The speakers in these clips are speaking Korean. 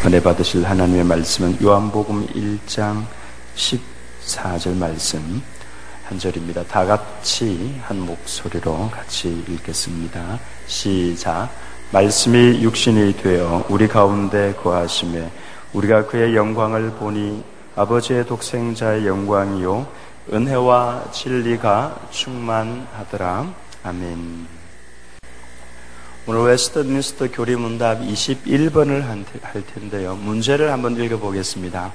은혜 받으실 하나님의 말씀은 요한복음 1장 14절 말씀 한 절입니다. 다 같이 한 목소리로 같이 읽겠습니다. 시작. 말씀이 육신이 되어 우리 가운데 거하심에 우리가 그의 영광을 보니 아버지의 독생자의 영광이요 은혜와 진리가 충만하더라. 아멘. 오늘 웨스트민스터 교리문답 21번을 할 텐데요. 문제를 한번 읽어보겠습니다.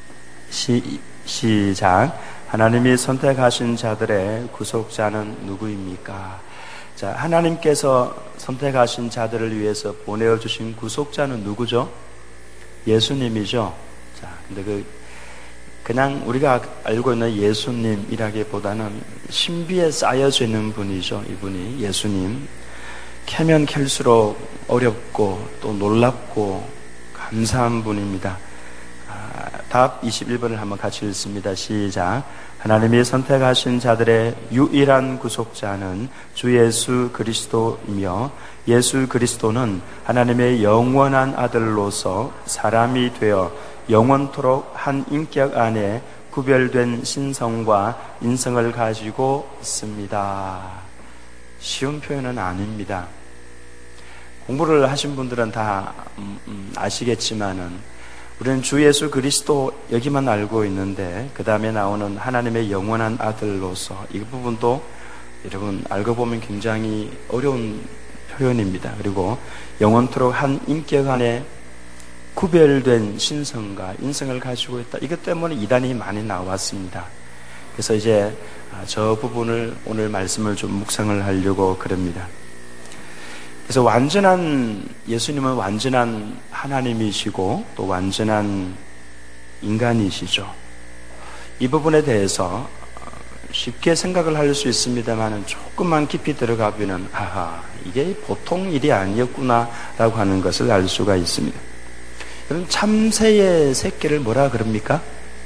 시작. 하나님이 선택하신 자들의 구속자는 누구입니까? 자, 하나님께서 선택하신 자들을 위해서 보내어주신 구속자는 누구죠? 예수님이죠. 자, 근데 그냥 우리가 알고 있는 예수님이라기보다는 신비에 쌓여져 있는 분이죠. 이분이 예수님. 캐면 캘수록 어렵고 또 놀랍고 감사한 분입니다. 답 21번을 한번 같이 읽습니다. 시작. 하나님이 선택하신 자들의 유일한 구속자는 주 예수 그리스도이며 예수 그리스도는 하나님의 영원한 아들로서 사람이 되어 영원토록 한 인격 안에 구별된 신성과 인성을 가지고 있습니다. 쉬운 표현은 아닙니다. 공부를 하신 분들은 다 아시겠지만은 우리는 주 예수 그리스도 여기만 알고 있는데 그 다음에 나오는 하나님의 영원한 아들로서 이 부분도 여러분 알고 보면 굉장히 어려운 표현입니다. 그리고 영원토록 한 인격 안에 구별된 신성과 인성을 가지고 있다. 이것 때문에 이단이 많이 나왔습니다. 그래서 이제 저 부분을 오늘 말씀을 좀 묵상을 하려고 그럽니다. 그래서 예수님은 완전한 하나님이시고 또 완전한 인간이시죠. 이 부분에 대해서 쉽게 생각을 할 수 있습니다만 조금만 깊이 들어가 보면 이게 보통 일이 아니었구나 라고 하는 것을 알 수가 있습니다. 여러분, 참새의 새끼를 뭐라 그럽니까?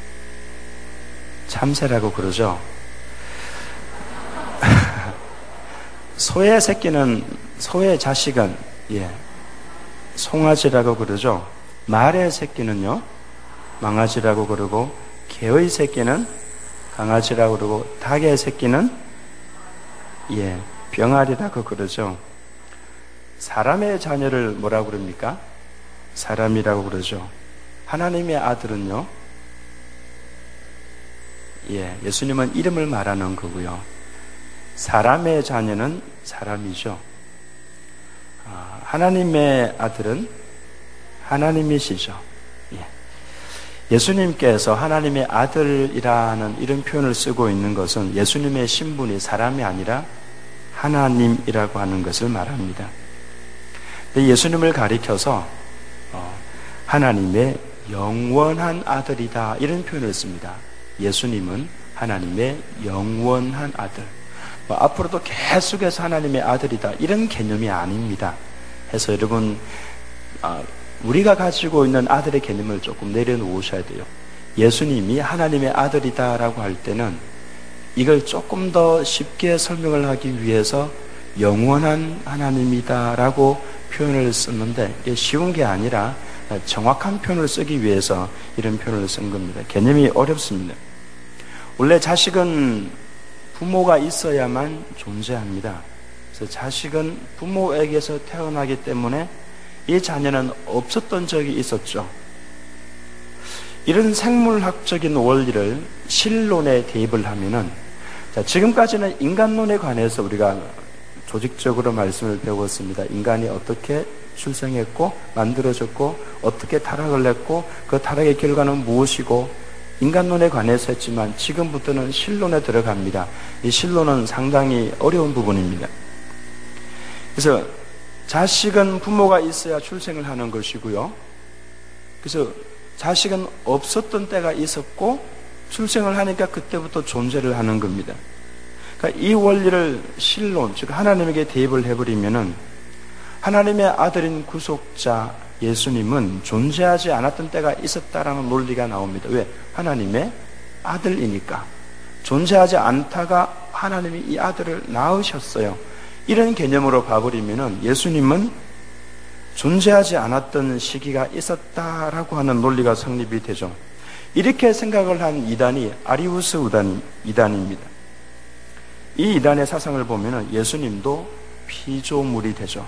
참새라고 그러죠. 소의 자식은 송아지라고 그러죠. 말의 새끼는요 망아지라고 그러고, 개의 새끼는 강아지라고 그러고, 닭의 새끼는 병아리라고 그러죠. 사람의 자녀를 뭐라고 그럽니까? 사람이라고 그러죠. 하나님의 아들은요, 예수님은 이름을 말하는 거고요. 사람의 자녀는 사람이죠. 하나님의 아들은 하나님이시죠. 예수님께서 하나님의 아들이라는 이런 표현을 쓰고 있는 것은 예수님의 신분이 사람이 아니라 하나님이라고 하는 것을 말합니다. 예수님을 가리켜서 하나님의 영원한 아들이다 이런 표현을 씁니다. 예수님은 하나님의 영원한 아들. 앞으로도 계속해서 하나님의 아들이다 이런 개념이 아닙니다. 해서 여러분 우리가 가지고 있는 아들의 개념을 조금 내려놓으셔야 돼요. 예수님이 하나님의 아들이다라고 할 때는 이걸 조금 더 쉽게 설명을 하기 위해서 영원한 하나님이다라고 표현을 썼는데 이게 쉬운 게 아니라 정확한 표현을 쓰기 위해서 이런 표현을 쓴 겁니다. 개념이 어렵습니다. 원래 자식은 부모가 있어야만 존재합니다. 그래서 자식은 부모에게서 태어나기 때문에 이 자녀는 없었던 적이 있었죠. 이런 생물학적인 원리를 신론에 대입을 하면은, 지금까지는 인간론에 관해서 우리가 조직적으로 말씀을 배웠습니다. 인간이 어떻게 출생했고 만들어졌고 어떻게 타락을 했고 그 타락의 결과는 무엇이고 인간론에 관해서 했지만 지금부터는 신론에 들어갑니다. 이 신론은 상당히 어려운 부분입니다. 그래서 자식은 부모가 있어야 출생을 하는 것이고요. 그래서 자식은 없었던 때가 있었고 출생을 하니까 그때부터 존재를 하는 겁니다. 그러니까 이 원리를 신론, 즉 하나님에게 대입을 해버리면은 하나님의 아들인 구속자 예수님은 존재하지 않았던 때가 있었다라는 논리가 나옵니다. 왜? 하나님의 아들이니까. 존재하지 않다가 하나님이 이 아들을 낳으셨어요. 이런 개념으로 봐버리면은 예수님은 존재하지 않았던 시기가 있었다라고 하는 논리가 성립이 되죠. 이렇게 생각을 한 이단이 아리우스 이단입니다. 이 이단의 사상을 보면 예수님도 피조물이 되죠.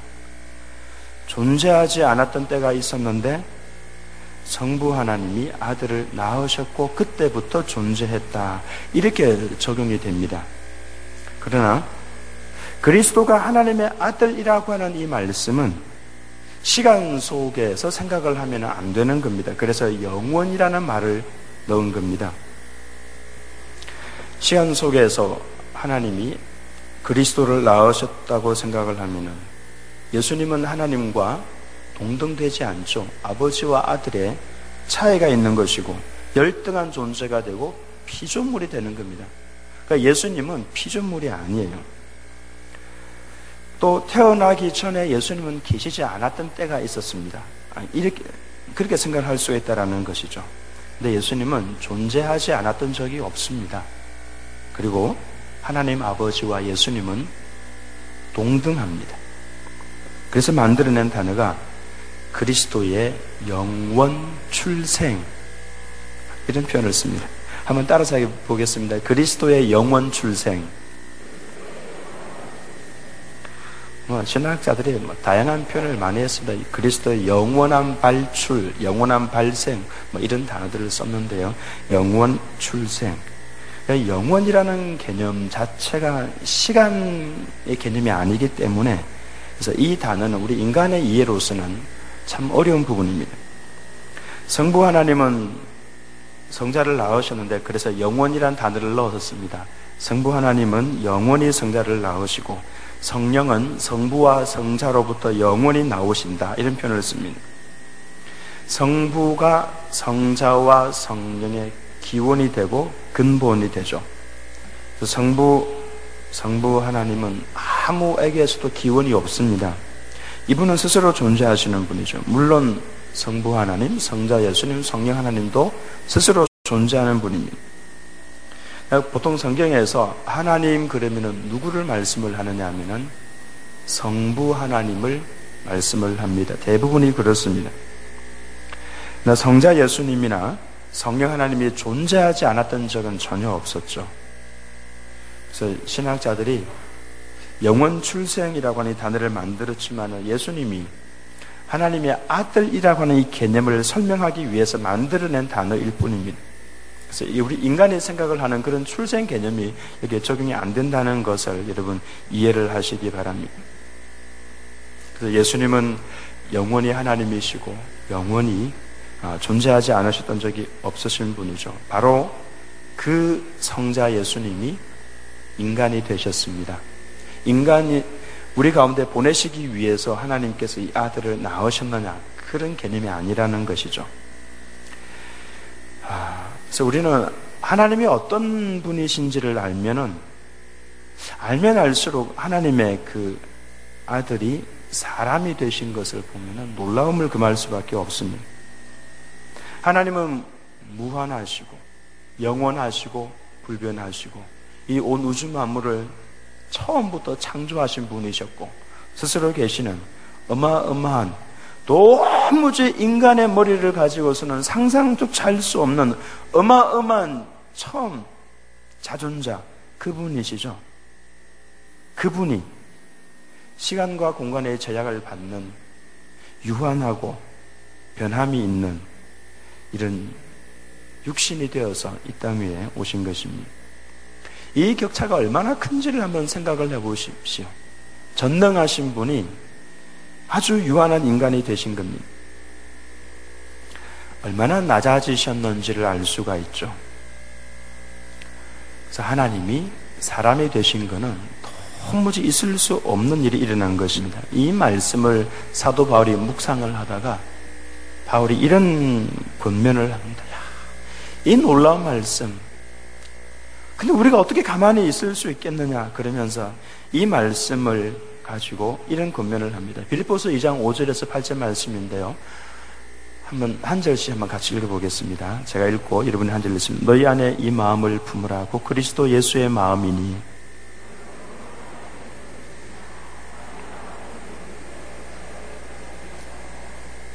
존재하지 않았던 때가 있었는데 성부 하나님이 아들을 낳으셨고 그때부터 존재했다. 이렇게 적용이 됩니다. 그러나 그리스도가 하나님의 아들이라고 하는 이 말씀은 시간 속에서 생각을 하면 안 되는 겁니다. 그래서 영원이라는 말을 넣은 겁니다. 시간 속에서 하나님이 그리스도를 낳으셨다고 생각을 하면 예수님은 하나님과 동등되지 않죠. 아버지와 아들의 차이가 있는 것이고 열등한 존재가 되고 피조물이 되는 겁니다. 그러니까 예수님은 피조물이 아니에요. 또 태어나기 전에 예수님은 계시지 않았던 때가 있었습니다. 그렇게 생각을 할 수 있다는 것이죠. 근데 예수님은 존재하지 않았던 적이 없습니다. 그리고 하나님 아버지와 예수님은 동등합니다. 그래서 만들어낸 단어가 그리스도의 영원 출생, 이런 표현을 씁니다. 한번 따라서 보겠습니다. 그리스도의 영원 출생. 신학자들이 다양한 표현을 많이 했습니다. 그리스도의 영원한 발출, 영원한 발생, 이런 단어들을 썼는데요. 영원 출생. 영원이라는 개념 자체가 시간의 개념이 아니기 때문에, 그래서 이 단어는 우리 인간의 이해로서는 참 어려운 부분입니다. 성부 하나님은 성자를 낳으셨는데 그래서 영원이라는 단어를 넣었습니다. 성부 하나님은 영원히 성자를 낳으시고 성령은 성부와 성자로부터 영원히 나오신다, 이런 표현을 씁니다. 성부가 성자와 성령의 기원이 되고 근본이 되죠. 성부 하나님은 아무에게서도 기원이 없습니다. 이분은 스스로 존재하시는 분이죠. 물론 성부 하나님, 성자 예수님, 성령 하나님도 스스로 존재하는 분입니다. 보통 성경에서 하나님 그러면은 누구를 말씀을 하느냐 하면은 성부 하나님을 말씀을 합니다. 대부분이 그렇습니다. 성자 예수님이나 성령 하나님이 존재하지 않았던 적은 전혀 없었죠. 그래서 신학자들이 영원 출생이라고 하는 이 단어를 만들었지만 예수님이 하나님의 아들이라고 하는 이 개념을 설명하기 위해서 만들어낸 단어일 뿐입니다. 그래서 우리 인간의 생각을 하는 그런 출생 개념이 여기에 적용이 안 된다는 것을 여러분 이해를 하시기 바랍니다. 그래서 예수님은 영원히 하나님이시고 영원히 존재하지 않으셨던 적이 없으신 분이죠. 바로 그 성자 예수님이 인간이 되셨습니다. 인간이 우리 가운데 보내시기 위해서 하나님께서 이 아들을 낳으셨느냐, 그런 개념이 아니라는 것이죠. 그래서 우리는 하나님이 어떤 분이신지를 알면 알수록 하나님의 그 아들이 사람이 되신 것을 보면 놀라움을 금할 수밖에 없습니다. 하나님은 무한하시고 영원하시고 불변하시고 이 온 우주 만물을 처음부터 창조하신 분이셨고 스스로 계시는 어마어마한 도무지 인간의 머리를 가지고서는 상상조차 할 수 없는 어마어마한 처음 자존자, 그분이시죠. 그분이 시간과 공간의 제약을 받는 유한하고 변함이 있는 이런 육신이 되어서 이 땅 위에 오신 것입니다. 이 격차가 얼마나 큰지를 한번 생각을 해보십시오. 전능하신 분이 아주 유한한 인간이 되신 겁니다. 얼마나 낮아지셨는지를 알 수가 있죠. 그래서 하나님이 사람이 되신 것은 도무지 있을 수 없는 일이 일어난 것입니다. 이 말씀을 사도 바울이 묵상을 하다가 바울이 이런 권면을 합니다. 이 놀라운 말씀, 근데 우리가 어떻게 가만히 있을 수 있겠느냐 그러면서 이 말씀을 가지고 이런 권면을 합니다. 빌립보서 2장 5절에서 8절 말씀인데요. 한 절씩 한번 같이 읽어보겠습니다. 제가 읽고 여러분이 한 절 읽습니다. 너희 안에 이 마음을 품으라. 곧 그리스도 예수의 마음이니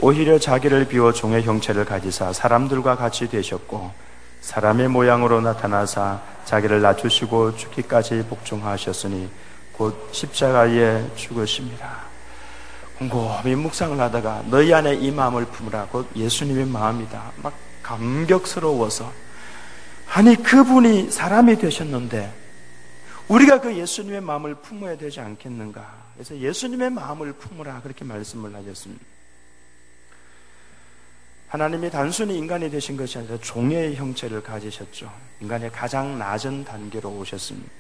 오히려 자기를 비워 종의 형체를 가지사 사람들과 같이 되셨고 사람의 모양으로 나타나사 자기를 낮추시고 죽기까지 복종하셨으니 곧 십자가에 죽으십니다. 곰곰이 묵상을 하다가 너희 안에 이 마음을 품으라. 곧 예수님의 마음이다. 막 감격스러워서 아니 그분이 사람이 되셨는데 우리가 그 예수님의 마음을 품어야 되지 않겠는가. 그래서 예수님의 마음을 품으라 그렇게 말씀을 하셨습니다. 하나님이 단순히 인간이 되신 것이 아니라 종의 형체를 가지셨죠. 인간의 가장 낮은 단계로 오셨습니다.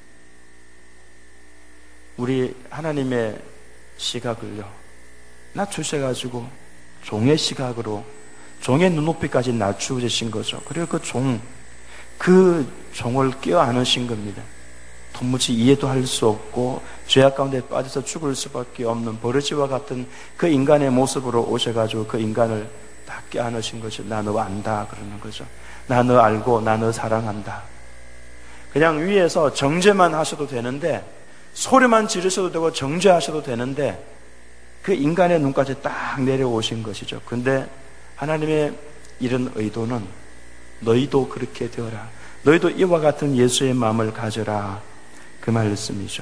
우리 하나님의 시각을요 낮추셔가지고 종의 시각으로 종의 눈높이까지 낮추신 거죠. 그리고 그 종을 껴안으신 겁니다. 도무지 이해도 할 수 없고 죄악 가운데 빠져서 죽을 수밖에 없는 버러지와 같은 그 인간의 모습으로 오셔가지고 그 인간을 다 껴안으신 거죠. 나 너 안다 그러는 거죠. 나 너 알고 나 너 사랑한다. 그냥 위에서 정죄만 하셔도 되는데 소리만 지르셔도 되고 정죄하셔도 되는데 그 인간의 눈까지 딱 내려오신 것이죠. 근데 하나님의 이런 의도는 너희도 그렇게 되어라. 너희도 이와 같은 예수의 마음을 가져라. 그 말씀이죠.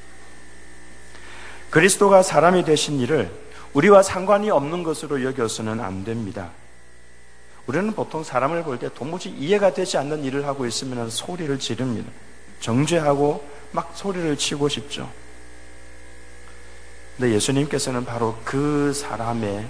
그리스도가 사람이 되신 일을 우리와 상관이 없는 것으로 여겨서는 안 됩니다. 우리는 보통 사람을 볼 때 도무지 이해가 되지 않는 일을 하고 있으면 소리를 지릅니다. 정죄하고 막 소리를 치고 싶죠. 근데 예수님께서는 바로 그 사람의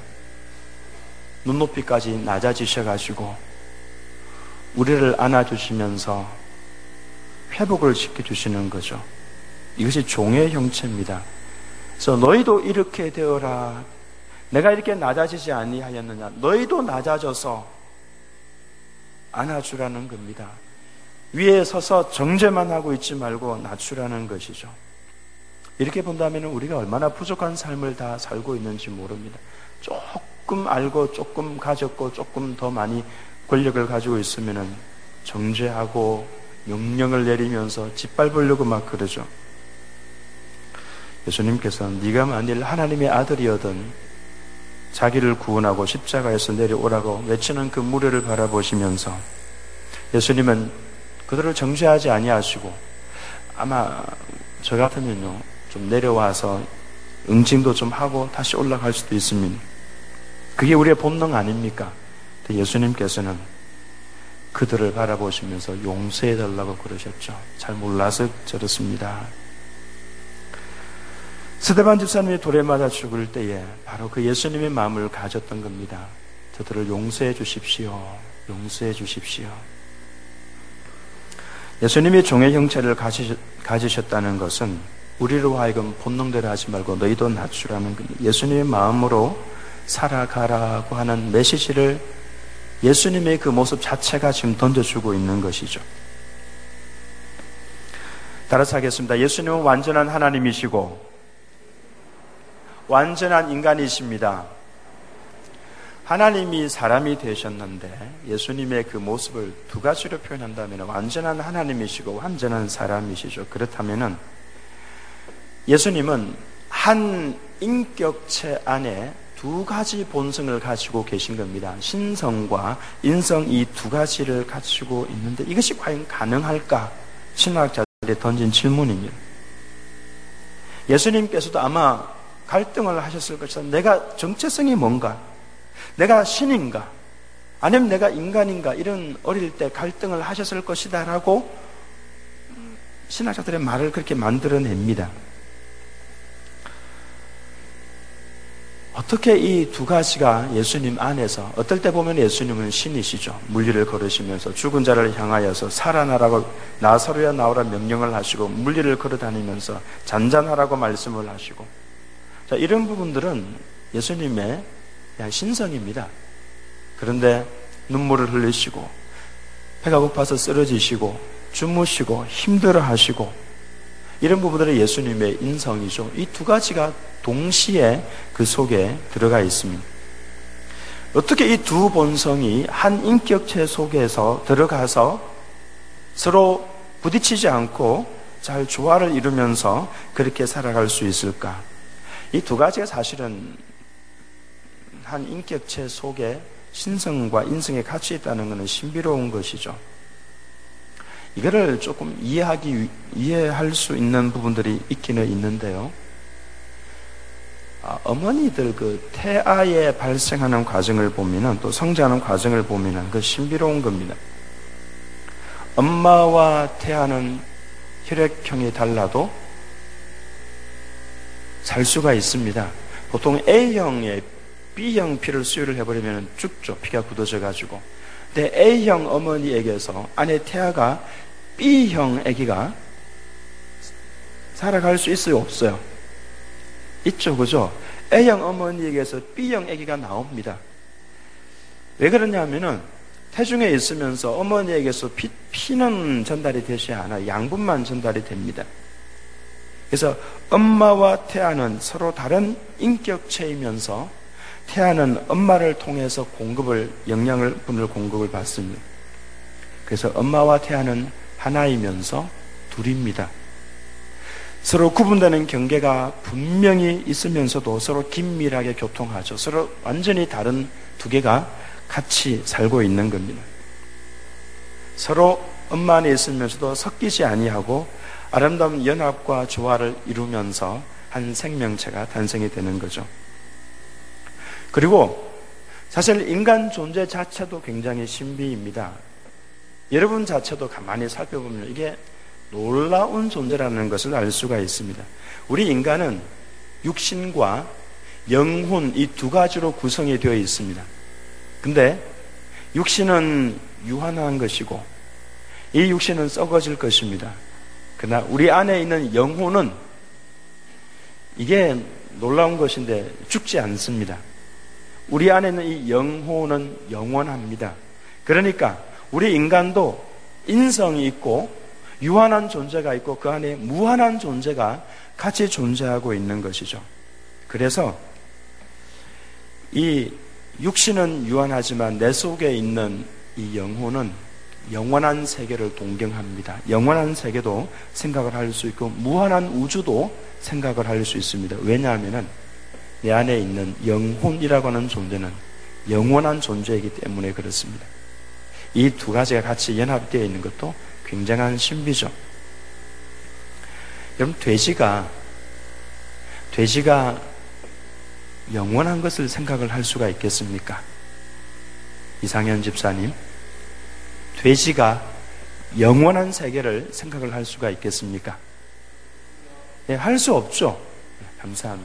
눈높이까지 낮아지셔가지고 우리를 안아주시면서 회복을 시켜주시는 거죠. 이것이 종의 형체입니다. 그래서 너희도 이렇게 되어라. 내가 이렇게 낮아지지 아니하였느냐. 너희도 낮아져서 안아주라는 겁니다. 위에 서서 정죄만 하고 있지 말고 낮추라는 것이죠. 이렇게 본다면 우리가 얼마나 부족한 삶을 다 살고 있는지 모릅니다. 조금 알고 조금 가졌고 조금 더 많이 권력을 가지고 있으면 정죄하고 명령을 내리면서 짓밟으려고 막 그러죠. 예수님께서는 네가 만일 하나님의 아들이어든 자기를 구원하고 십자가에서 내려오라고 외치는 그 무리를 바라보시면서 예수님은 그들을 정죄하지 아니하시고 아마 저 같으면요 좀 내려와서 응징도 좀 하고 다시 올라갈 수도 있습니다. 그게 우리의 본능 아닙니까? 예수님께서는 그들을 바라보시면서 용서해달라고 그러셨죠. 잘 몰라서 저렇습니다. 스데반 집사님이 돌에 맞아 죽을 때에 바로 그 예수님의 마음을 가졌던 겁니다. 저들을 용서해 주십시오. 용서해 주십시오. 예수님이 종의 형체를 가지셨다는 것은 우리로 하여금 본능대로 하지 말고 너희도 낮추라는 겁니다. 예수님의 마음으로 살아가라고 하는 메시지를 예수님의 그 모습 자체가 지금 던져주고 있는 것이죠. 따라서 하겠습니다. 예수님은 완전한 하나님이시고 완전한 인간이십니다. 하나님이 사람이 되셨는데 예수님의 그 모습을 두 가지로 표현한다면 완전한 하나님이시고 완전한 사람이시죠. 그렇다면 예수님은 한 인격체 안에 두 가지 본성을 가지고 계신 겁니다. 신성과 인성 이 두 가지를 가지고 있는데 이것이 과연 가능할까? 신학자들이 던진 질문입니다. 예수님께서도 아마 갈등을 하셨을 것이다. 내가 정체성이 뭔가? 내가 신인가? 아니면 내가 인간인가? 이런 어릴 때 갈등을 하셨을 것이다 라고 신학자들의 말을 그렇게 만들어냅니다. 어떻게 이 두 가지가 예수님 안에서 어떨 때 보면 예수님은 신이시죠. 물리를 걸으시면서 죽은 자를 향하여서 살아나라고 나사로야 나오라 명령을 하시고 물리를 걸어다니면서 잔잔하라고 말씀을 하시고 자, 이런 부분들은 예수님의 신성입니다. 그런데 눈물을 흘리시고 배가 고파서 쓰러지시고 주무시고 힘들어하시고 이런 부분들은 예수님의 인성이죠. 이 두 가지가 동시에 그 속에 들어가 있습니다. 어떻게 이 두 본성이 한 인격체 속에서 들어가서 서로 부딪히지 않고 잘 조화를 이루면서 그렇게 살아갈 수 있을까? 이 두 가지가 사실은 한 인격체 속에 신성과 인성이 같이 있다는 것은 신비로운 것이죠. 이거를 조금 이해할 수 있는 부분들이 있기는 있는데요. 어머니들 그 태아에 발생하는 과정을 보면은, 또 성장하는 과정을 보면은 그 신비로운 겁니다. 엄마와 태아는 혈액형이 달라도 살 수가 있습니다. 보통 A형에 B형 피를 수유를 해버리면 죽죠. 피가 굳어져 가지고. 근데 A형 어머니에게서 안에 태아가 B형 아기가 살아갈 수 있어요, 없어요? 있죠, 그죠? A형 어머니에게서 B형 아기가 나옵니다. 왜 그러냐면은 태중에 있으면서 어머니에게서 피는 전달이 되지 않아요. 양분만 전달이 됩니다. 그래서 엄마와 태아는 서로 다른 인격체이면서 태아는 엄마를 통해서 영양분을 공급을 받습니다. 그래서 엄마와 태아는 하나이면서 둘입니다. 서로 구분되는 경계가 분명히 있으면서도 서로 긴밀하게 교통하죠. 서로 완전히 다른 두 개가 같이 살고 있는 겁니다. 서로 엄마 안에 있으면서도 섞이지 아니하고 아름다운 연합과 조화를 이루면서 한 생명체가 탄생이 되는 거죠. 그리고 사실 인간 존재 자체도 굉장히 신비입니다. 여러분 자체도 가만히 살펴보면 이게 놀라운 존재라는 것을 알 수가 있습니다. 우리 인간은 육신과 영혼 이 두 가지로 구성이 되어 있습니다. 근데 육신은 유한한 것이고 이 육신은 썩어질 것입니다. 그러나 우리 안에 있는 영혼은 이게 놀라운 것인데 죽지 않습니다. 우리 안에 있는 이 영혼은 영원합니다. 그러니까 우리 인간도 인성이 있고 유한한 존재가 있고 그 안에 무한한 존재가 같이 존재하고 있는 것이죠. 그래서 이 육신은 유한하지만 내 속에 있는 이 영혼은 영원한 세계를 동경합니다. 영원한 세계도 생각을 할 수 있고 무한한 우주도 생각을 할 수 있습니다. 왜냐하면 내 안에 있는 영혼이라고 하는 존재는 영원한 존재이기 때문에 그렇습니다. 이 두 가지가 같이 연합되어 있는 것도 굉장한 신비죠. 여러분, 돼지가 영원한 것을 생각을 할 수가 있겠습니까? 이상현 집사님, 돼지가 영원한 세계를 생각을 할 수가 있겠습니까? 네, 할 수 없죠. 네, 감사합니다.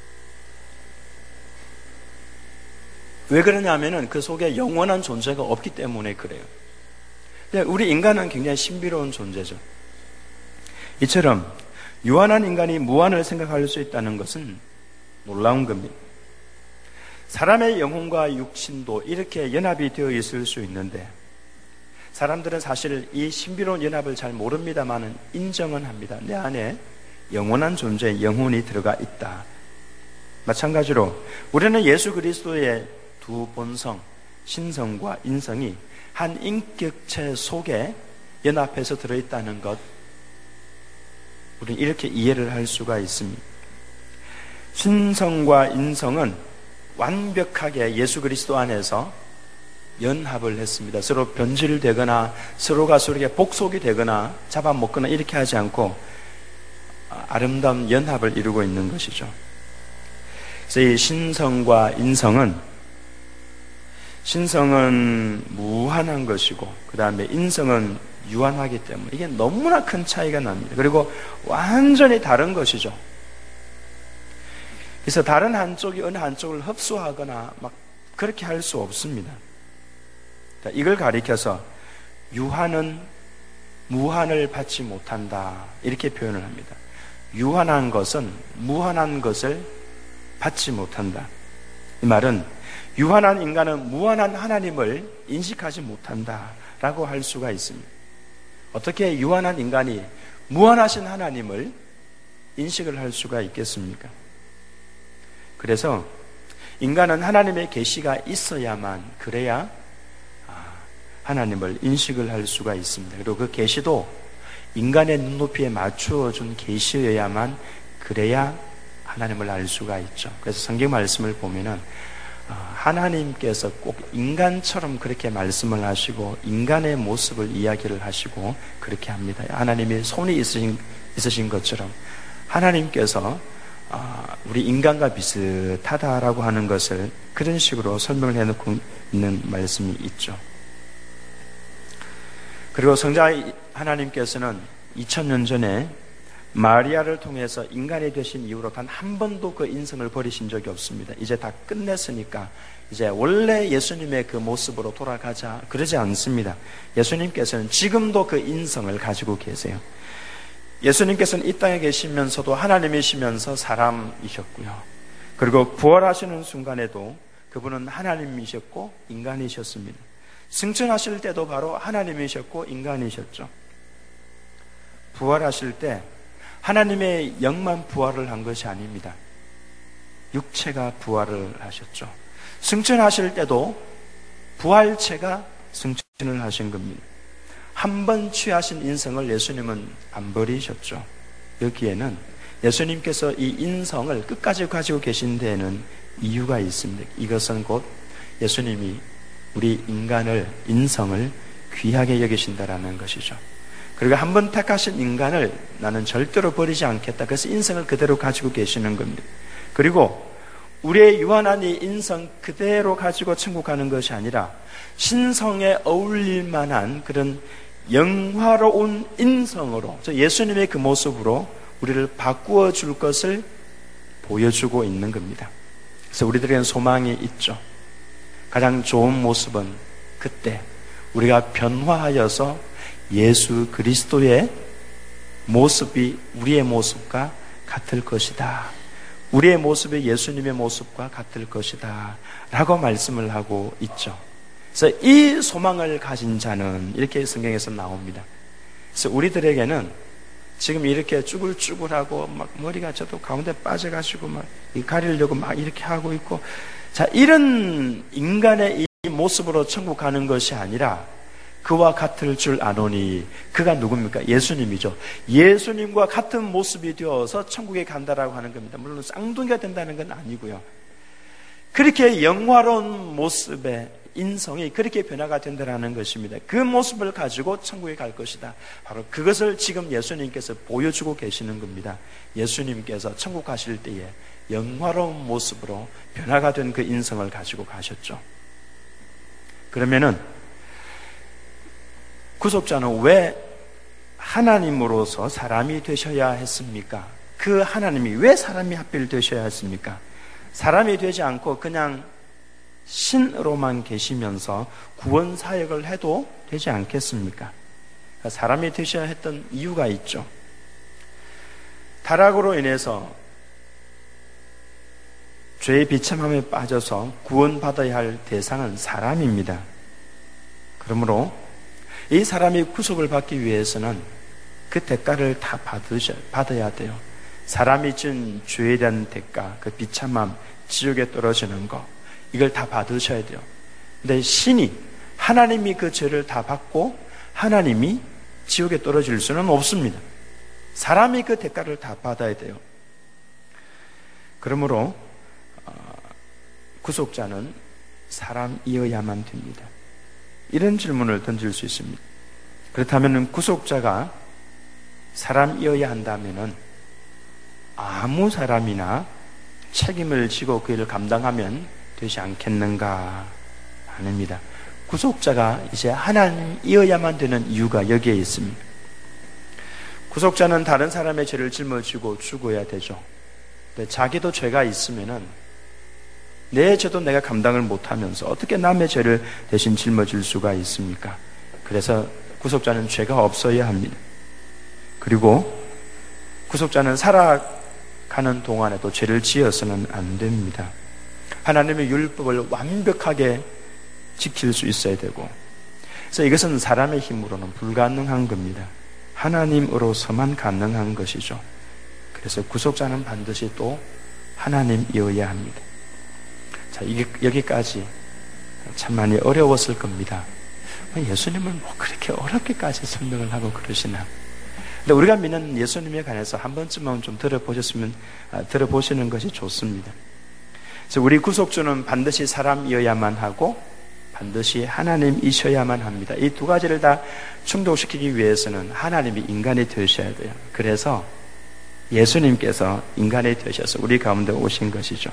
왜 그러냐면은 그 속에 영원한 존재가 없기 때문에 그래요. 우리 인간은 굉장히 신비로운 존재죠. 이처럼 유한한 인간이 무한을 생각할 수 있다는 것은 놀라운 겁니다. 사람의 영혼과 육신도 이렇게 연합이 되어 있을 수 있는데 사람들은 사실 이 신비로운 연합을 잘 모릅니다만은 인정은 합니다. 내 안에 영원한 존재의 영혼이 들어가 있다. 마찬가지로 우리는 예수 그리스도의 두 본성, 신성과 인성이 한 인격체 속에 연합해서 들어있다는 것, 우리는 이렇게 이해를 할 수가 있습니다. 신성과 인성은 완벽하게 예수 그리스도 안에서 연합을 했습니다. 서로 변질되거나 서로가 서로에게 복속이 되거나 잡아먹거나 이렇게 하지 않고 아름다운 연합을 이루고 있는 것이죠. 그래서 이 신성과 신성은 무한한 것이고 그 다음에 인성은 유한하기 때문에 이게 너무나 큰 차이가 납니다. 그리고 완전히 다른 것이죠. 그래서 다른 한쪽이 어느 한쪽을 흡수하거나 막 그렇게 할 수 없습니다. 이걸 가리켜서 유한은 무한을 받지 못한다 이렇게 표현을 합니다. 유한한 것은 무한한 것을 받지 못한다. 이 말은 유한한 인간은 무한한 하나님을 인식하지 못한다라고 할 수가 있습니다. 어떻게 유한한 인간이 무한하신 하나님을 인식을 할 수가 있겠습니까? 그래서 인간은 하나님의 계시가 있어야만 그래야 하나님을 인식을 할 수가 있습니다. 그리고 그 계시도 인간의 눈높이에 맞추어 준 계시여야만 그래야 하나님을 알 수가 있죠. 그래서 성경 말씀을 보면은 하나님께서 꼭 인간처럼 그렇게 말씀을 하시고 인간의 모습을 이야기를 하시고 그렇게 합니다. 하나님이 손이 있으신 것처럼 하나님께서 우리 인간과 비슷하다라고 하는 것을 그런 식으로 설명을 해놓고 있는 말씀이 있죠. 그리고 성자 하나님께서는 2000년 전에 마리아를 통해서 인간이 되신 이후로 단 한 번도 그 인성을 버리신 적이 없습니다. 이제 다 끝냈으니까 이제 원래 예수님의 그 모습으로 돌아가자 그러지 않습니다. 예수님께서는 지금도 그 인성을 가지고 계세요. 예수님께서는 이 땅에 계시면서도 하나님이시면서 사람이셨고요. 그리고 부활하시는 순간에도 그분은 하나님이셨고 인간이셨습니다. 승천하실 때도 바로 하나님이셨고 인간이셨죠. 부활하실 때 하나님의 영만 부활을 한 것이 아닙니다. 육체가 부활을 하셨죠. 승천하실 때도 부활체가 승천을 하신 겁니다. 한 번 취하신 인성을 예수님은 안 버리셨죠. 여기에는 예수님께서 이 인성을 끝까지 가지고 계신 데에는 이유가 있습니다. 이것은 곧 예수님이 우리 인성을 귀하게 여기신다라는 것이죠. 그리고 한 번 택하신 인간을 나는 절대로 버리지 않겠다. 그래서 인성을 그대로 가지고 계시는 겁니다. 그리고 우리의 유한한 이 인성 그대로 가지고 천국 가는 것이 아니라 신성에 어울릴 만한 그런 영화로운 인성으로 예수님의 그 모습으로 우리를 바꾸어 줄 것을 보여주고 있는 겁니다. 그래서 우리들에게는 소망이 있죠. 가장 좋은 모습은 그때 우리가 변화하여서 예수 그리스도의 모습이 우리의 모습과 같을 것이다. 우리의 모습이 예수님의 모습과 같을 것이다. 라고 말씀을 하고 있죠. 그래서 이 소망을 가진 자는 이렇게 성경에서 나옵니다. 그래서 우리들에게는 지금 이렇게 쭈글쭈글하고 막 머리가 저도 가운데 빠져가지고 막 가리려고 막 이렇게 하고 있고, 자, 이런 인간의 이 모습으로 천국 가는 것이 아니라 그와 같을 줄 아노니, 그가 누굽니까? 예수님이죠. 예수님과 같은 모습이 되어서 천국에 간다라고 하는 겁니다. 물론 쌍둥이가 된다는 건 아니고요. 그렇게 영화로운 모습의 인성이 그렇게 변화가 된다는 것입니다. 그 모습을 가지고 천국에 갈 것이다. 바로 그것을 지금 예수님께서 보여주고 계시는 겁니다. 예수님께서 천국 가실 때에 영화로운 모습으로 변화가 된 그 인성을 가지고 가셨죠. 그러면은 구속자는 왜 하나님으로서 사람이 되셔야 했습니까? 그 하나님이 왜 사람이 하필 되셔야 했습니까? 사람이 되지 않고 그냥 신으로만 계시면서 구원 사역을 해도 되지 않겠습니까? 사람이 되셔야 했던 이유가 있죠. 타락으로 인해서 죄의 비참함에 빠져서 구원받아야 할 대상은 사람입니다. 그러므로 이 사람이 구속을 받기 위해서는 그 대가를 다 받아야 돼요. 사람이 진 죄에 대한 대가, 그 비참함, 지옥에 떨어지는 거, 이걸 다 받으셔야 돼요. 근데 신이, 하나님이 그 죄를 다 받고 하나님이 지옥에 떨어질 수는 없습니다. 사람이 그 대가를 다 받아야 돼요. 그러므로 구속자는 사람이어야만 됩니다. 이런 질문을 던질 수 있습니다. 그렇다면 구속자가 사람이어야 한다면 아무 사람이나 책임을 지고 그 일을 감당하면 되지 않겠는가? 아닙니다. 구속자가 이제 하나님이어야만 되는 이유가 여기에 있습니다. 구속자는 다른 사람의 죄를 짊어지고 죽어야 되죠. 근데 자기도 죄가 있으면은 내 죄도 내가 감당을 못하면서 어떻게 남의 죄를 대신 짊어질 수가 있습니까? 그래서 구속자는 죄가 없어야 합니다. 그리고 구속자는 살아가는 동안에도 죄를 지어서는 안 됩니다. 하나님의 율법을 완벽하게 지킬 수 있어야 되고, 그래서 이것은 사람의 힘으로는 불가능한 겁니다. 하나님으로서만 가능한 것이죠. 그래서 구속자는 반드시 또 하나님이어야 합니다. 자, 여기까지 참 많이 어려웠을 겁니다. 예수님을 뭐 그렇게 어렵게까지 설명을 하고 그러시나. 근데 우리가 믿는 예수님에 관해서 한 번쯤은 좀 들어보시는 것이 좋습니다. 우리 구속주는 반드시 사람이어야만 하고 반드시 하나님이셔야만 합니다. 이 두 가지를 다 충족시키기 위해서는 하나님이 인간이 되셔야 돼요. 그래서 예수님께서 인간이 되셔서 우리 가운데 오신 것이죠.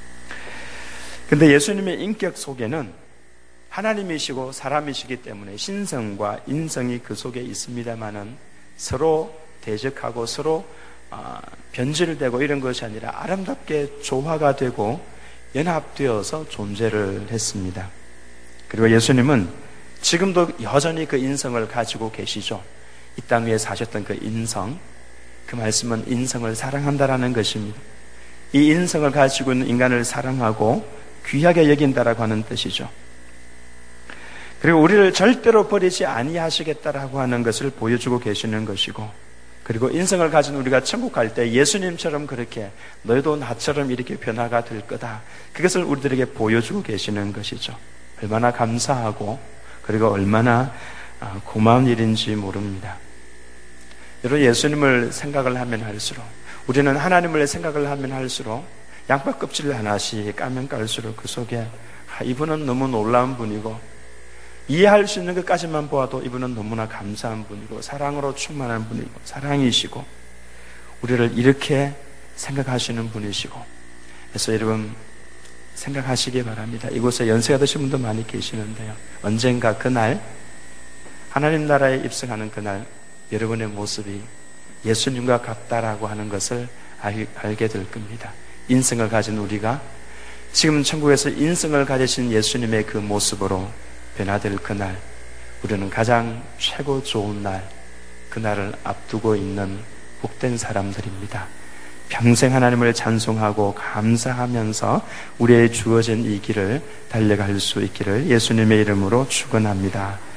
근데 예수님의 인격 속에는 하나님이시고 사람이시기 때문에 신성과 인성이 그 속에 있습니다만은 서로 대적하고 서로 변질되고 이런 것이 아니라 아름답게 조화가 되고 연합되어서 존재를 했습니다. 그리고 예수님은 지금도 여전히 그 인성을 가지고 계시죠. 이 땅 위에 사셨던 그 인성, 그 말씀은 인성을 사랑한다라는 것입니다. 이 인성을 가지고 있는 인간을 사랑하고 귀하게 여긴다라고 하는 뜻이죠. 그리고 우리를 절대로 버리지 아니하시겠다라고 하는 것을 보여주고 계시는 것이고, 그리고 인성을 가진 우리가 천국 갈 때 예수님처럼 그렇게 너희도 나처럼 이렇게 변화가 될 거다, 그것을 우리들에게 보여주고 계시는 것이죠. 얼마나 감사하고 그리고 얼마나 고마운 일인지 모릅니다. 여러분, 예수님을 생각을 하면 할수록, 우리는 하나님을 생각을 하면 할수록 양파 껍질 하나씩 까면 깔수록 그 속에 이분은 너무 놀라운 분이고, 이해할 수 있는 것까지만 보아도 이분은 너무나 감사한 분이고 사랑으로 충만한 분이고 사랑이시고 우리를 이렇게 생각하시는 분이시고, 그래서 여러분 생각하시기 바랍니다. 이곳에 연세가 드신 분도 많이 계시는데요, 언젠가 그날 하나님 나라에 입성하는 그날 여러분의 모습이 예수님과 같다라고 하는 것을 알게 될 겁니다. 인성을 가진 우리가 지금 천국에서 인성을 가지신 예수님의 그 모습으로 변화될 그날, 우리는 가장 최고 좋은 날, 그날을 앞두고 있는 복된 사람들입니다. 평생 하나님을 찬송하고 감사하면서 우리의 주어진 이 길을 달려갈 수 있기를 예수님의 이름으로 축원합니다.